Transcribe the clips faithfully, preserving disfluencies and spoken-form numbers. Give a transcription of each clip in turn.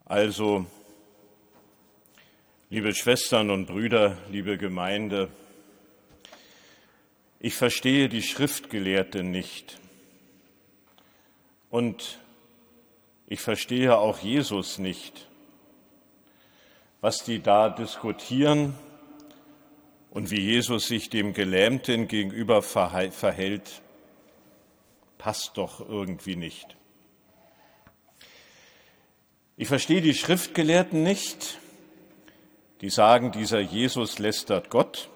Also, liebe Schwestern und Brüder, liebe Gemeinde, ich verstehe die Schriftgelehrten nicht und ich verstehe auch Jesus nicht, was die da diskutieren und wie Jesus sich dem Gelähmten gegenüber verhält, passt doch irgendwie nicht. Ich verstehe die Schriftgelehrten nicht, die sagen, dieser Jesus lästert Gott.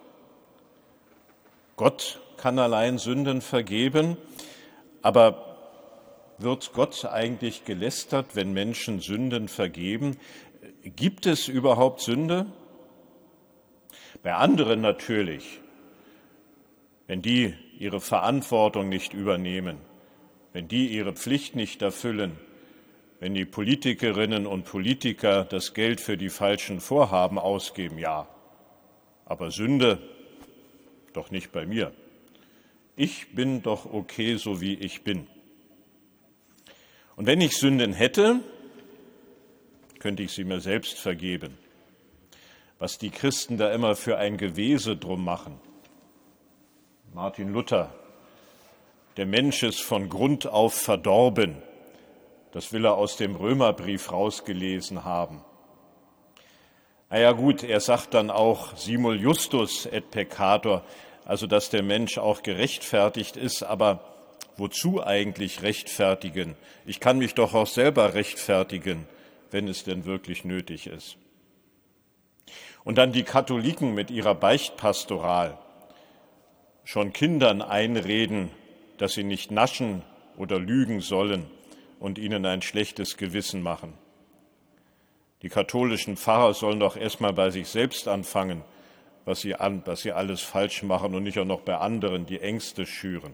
Gott kann allein Sünden vergeben, aber wird Gott eigentlich gelästert, wenn Menschen Sünden vergeben? Gibt es überhaupt Sünde? Bei anderen natürlich, wenn die ihre Verantwortung nicht übernehmen, wenn die ihre Pflicht nicht erfüllen, wenn die Politikerinnen und Politiker das Geld für die falschen Vorhaben ausgeben, ja, aber Sünde doch nicht bei mir. Ich bin doch okay, so wie ich bin. Und wenn ich Sünden hätte, könnte ich sie mir selbst vergeben. Was die Christen da immer für ein Gewese drum machen. Martin Luther, der Mensch ist von Grund auf verdorben. Das will er aus dem Römerbrief rausgelesen haben. Na ja gut, er sagt dann auch simul justus et peccator, also dass der Mensch auch gerechtfertigt ist, aber wozu eigentlich rechtfertigen? Ich kann mich doch auch selber rechtfertigen, wenn es denn wirklich nötig ist. Und dann die Katholiken mit ihrer Beichtpastoral. Schon Kindern einreden, dass sie nicht naschen oder lügen sollen und ihnen ein schlechtes Gewissen machen. Die katholischen Pfarrer sollen doch erstmal bei sich selbst anfangen, was sie, an, was sie alles falsch machen und nicht auch noch bei anderen die Ängste schüren.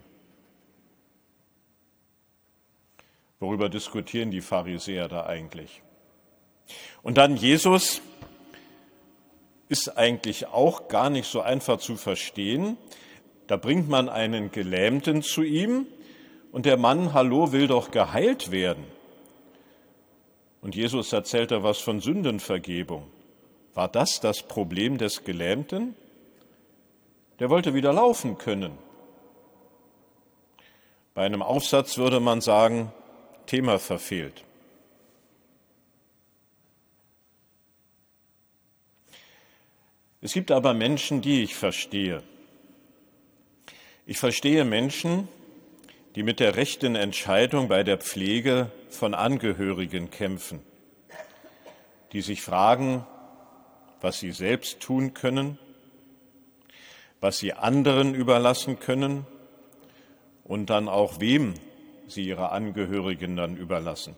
Worüber diskutieren die Pharisäer da eigentlich? Und dann Jesus ist eigentlich auch gar nicht so einfach zu verstehen. Da bringt man einen Gelähmten zu ihm und der Mann, hallo, will doch geheilt werden. Und Jesus erzählt da was von Sündenvergebung. War das das Problem des Gelähmten? Der wollte wieder laufen können. Bei einem Aufsatz würde man sagen, Thema verfehlt. Es gibt aber Menschen, die ich verstehe. Ich verstehe Menschen, die mit der rechten Entscheidung bei der Pflege von Angehörigen kämpfen, die sich fragen, was sie selbst tun können, was sie anderen überlassen können und dann auch wem sie ihre Angehörigen dann überlassen.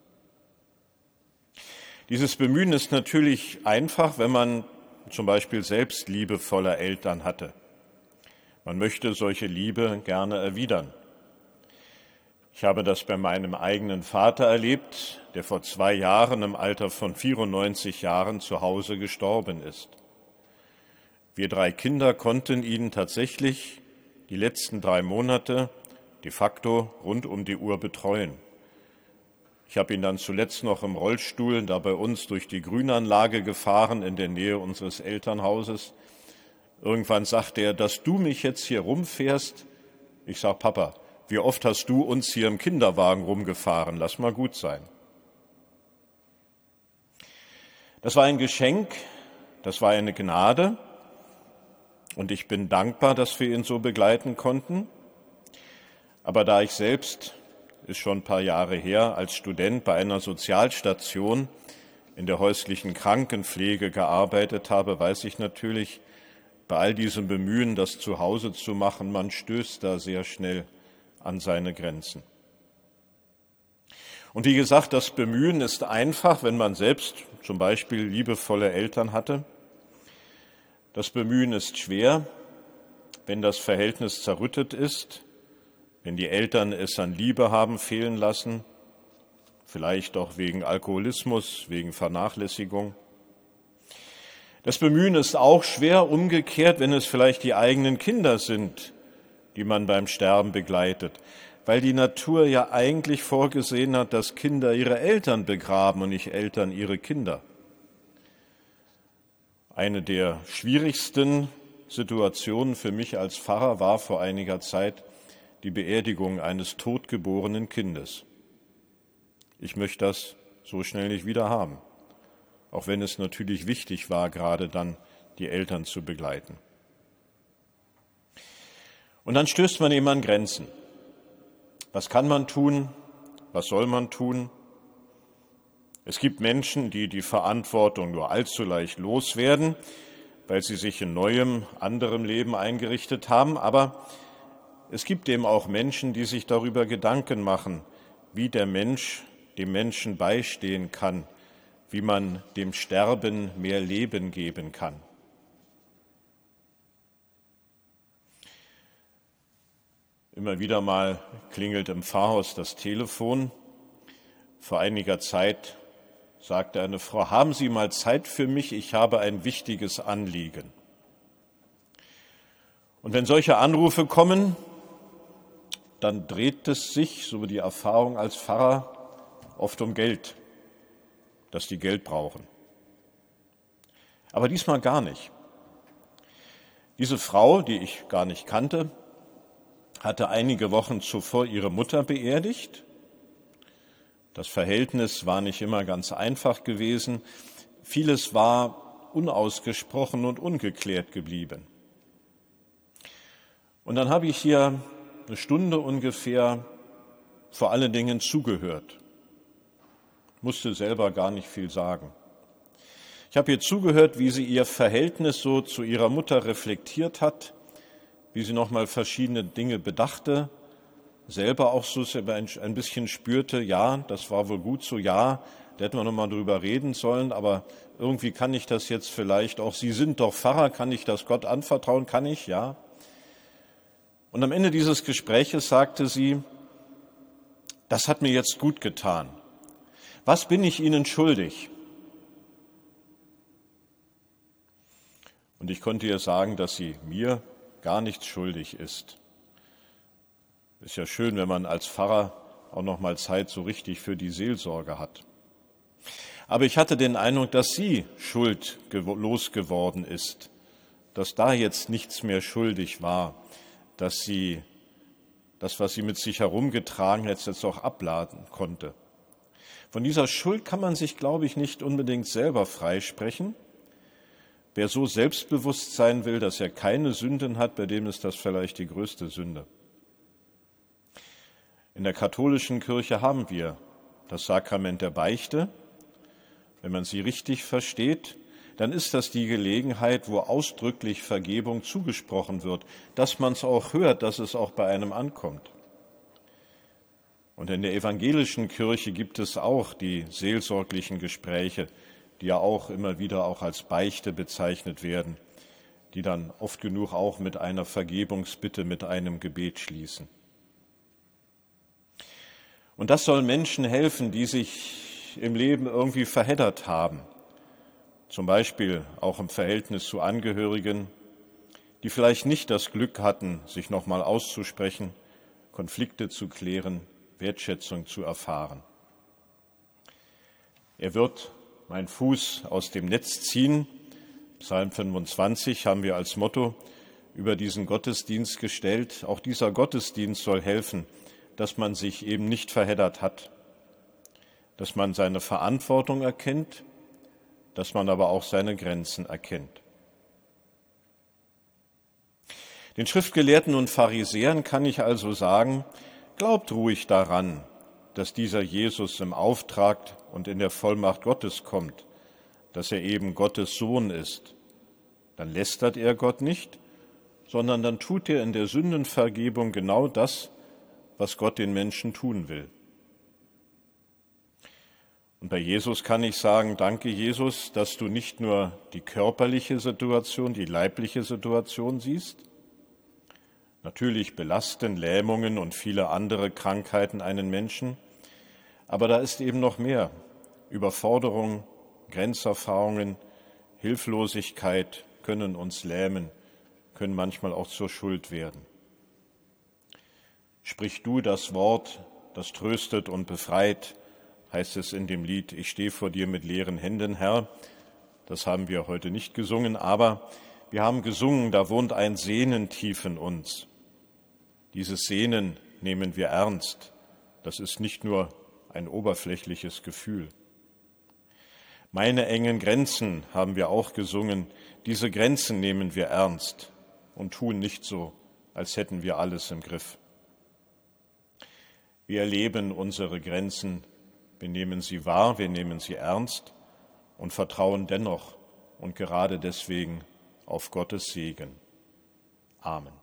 Dieses Bemühen ist natürlich einfach, wenn man zum Beispiel selbst liebevolle Eltern hatte. Man möchte solche Liebe gerne erwidern. Ich habe das bei meinem eigenen Vater erlebt, der vor zwei Jahren im Alter von vierundneunzig Jahren zu Hause gestorben ist. Wir drei Kinder konnten ihn tatsächlich die letzten drei Monate de facto rund um die Uhr betreuen. Ich habe ihn dann zuletzt noch im Rollstuhl da bei uns durch die Grünanlage gefahren in der Nähe unseres Elternhauses. Irgendwann sagte er, dass du mich jetzt hier rumfährst. Ich sage, Papa, wie oft hast du uns hier im Kinderwagen rumgefahren? Lass mal gut sein. Das war ein Geschenk, das war eine Gnade und ich bin dankbar, dass wir ihn so begleiten konnten. Aber da ich selbst, ist schon ein paar Jahre her, als Student bei einer Sozialstation in der häuslichen Krankenpflege gearbeitet habe, weiß ich natürlich, bei all diesem Bemühen, das zu Hause zu machen, man stößt da sehr schnell an seine Grenzen. Und wie gesagt, das Bemühen ist einfach, wenn man selbst zum Beispiel liebevolle Eltern hatte. Das Bemühen ist schwer, wenn das Verhältnis zerrüttet ist, wenn die Eltern es an Liebe haben fehlen lassen, vielleicht auch wegen Alkoholismus, wegen Vernachlässigung. Das Bemühen ist auch schwer, umgekehrt, wenn es vielleicht die eigenen Kinder sind, die man beim Sterben begleitet. weil die Natur ja eigentlich vorgesehen hat, dass Kinder ihre Eltern begraben und nicht Eltern ihre Kinder. Eine der schwierigsten Situationen für mich als Pfarrer war vor einiger Zeit die Beerdigung eines totgeborenen Kindes. Ich möchte das so schnell nicht wieder haben, auch wenn es natürlich wichtig war, gerade dann die Eltern zu begleiten. Und dann stößt man eben an Grenzen. Was kann man tun? Was soll man tun? Es gibt Menschen, die die Verantwortung nur allzu leicht loswerden, weil sie sich in neuem, anderem Leben eingerichtet haben. Aber es gibt eben auch Menschen, die sich darüber Gedanken machen, wie der Mensch dem Menschen beistehen kann, wie man dem Sterben mehr Leben geben kann. Immer wieder mal klingelt im Pfarrhaus das Telefon. Vor einiger Zeit sagte eine Frau, haben Sie mal Zeit für mich, ich habe ein wichtiges Anliegen. Und wenn solche Anrufe kommen, dann dreht es sich, so die Erfahrung als Pfarrer, oft um Geld, dass die Geld brauchen. Aber diesmal gar nicht. Diese Frau, die ich gar nicht kannte, hatte einige Wochen zuvor ihre Mutter beerdigt. Das Verhältnis war nicht immer ganz einfach gewesen. Vieles war unausgesprochen und ungeklärt geblieben. Und dann habe ich hier eine Stunde ungefähr vor allen Dingen zugehört. Musste selber gar nicht viel sagen. Ich habe ihr zugehört, wie sie ihr Verhältnis so zu ihrer Mutter reflektiert hat, wie sie nochmal verschiedene Dinge bedachte, selber auch so ein bisschen spürte, ja, das war wohl gut so, ja, da hätten wir nochmal drüber reden sollen, aber irgendwie kann ich das jetzt vielleicht auch, Sie sind doch Pfarrer, kann ich das Gott anvertrauen, kann ich, ja. Und am Ende dieses Gespräches sagte sie, das hat mir jetzt gut getan. Was bin ich Ihnen schuldig? Und ich konnte ihr sagen, dass sie mir gar nichts schuldig ist. Ist ja schön, wenn man als Pfarrer auch noch mal Zeit so richtig für die Seelsorge hat. Aber ich hatte den Eindruck, dass sie schuldlos geworden ist, dass da jetzt nichts mehr schuldig war, dass sie das, was sie mit sich herumgetragen hat, jetzt auch abladen konnte. Von dieser Schuld kann man sich, glaube ich, nicht unbedingt selber freisprechen. Wer so selbstbewusst sein will, dass er keine Sünden hat, bei dem ist das vielleicht die größte Sünde. In der katholischen Kirche haben wir das Sakrament der Beichte. Wenn man sie richtig versteht, dann ist das die Gelegenheit, wo ausdrücklich Vergebung zugesprochen wird, dass man es auch hört, dass es auch bei einem ankommt. Und in der evangelischen Kirche gibt es auch die seelsorglichen Gespräche, die ja auch immer wieder auch als Beichte bezeichnet werden, die dann oft genug auch mit einer Vergebungsbitte, mit einem Gebet schließen. Und das soll Menschen helfen, die sich im Leben irgendwie verheddert haben, zum Beispiel auch im Verhältnis zu Angehörigen, die vielleicht nicht das Glück hatten, sich nochmal auszusprechen, Konflikte zu klären, Wertschätzung zu erfahren. Er wird mein Fuß aus dem Netz ziehen. Psalm fünfundzwanzig haben wir als Motto über diesen Gottesdienst gestellt. Auch dieser Gottesdienst soll helfen, dass man sich eben nicht verheddert hat, dass man seine Verantwortung erkennt, dass man aber auch seine Grenzen erkennt. Den Schriftgelehrten und Pharisäern kann ich also sagen, glaubt ruhig daran, dass dieser Jesus im Auftrag und in der Vollmacht Gottes kommt, dass er eben Gottes Sohn ist. Dann lästert er Gott nicht, sondern dann tut er in der Sündenvergebung genau das, was Gott den Menschen tun will. Und bei Jesus kann ich sagen, danke Jesus, dass du nicht nur die körperliche Situation, die leibliche Situation siehst. Natürlich belasten Lähmungen und viele andere Krankheiten einen Menschen, aber da ist eben noch mehr. Überforderung, Grenzerfahrungen, Hilflosigkeit können uns lähmen, können manchmal auch zur Schuld werden. Sprich du das Wort, das tröstet und befreit, heißt es in dem Lied, ich stehe vor dir mit leeren Händen, Herr. Das haben wir heute nicht gesungen, aber wir haben gesungen, da wohnt ein Sehnen tief in uns. Dieses Sehnen nehmen wir ernst. Das ist nicht nur ein oberflächliches Gefühl. Meine engen Grenzen haben wir auch gesungen. Diese Grenzen nehmen wir ernst und tun nicht so, als hätten wir alles im Griff. Wir erleben unsere Grenzen, wir nehmen sie wahr, wir nehmen sie ernst und vertrauen dennoch und gerade deswegen auf Gottes Segen. Amen.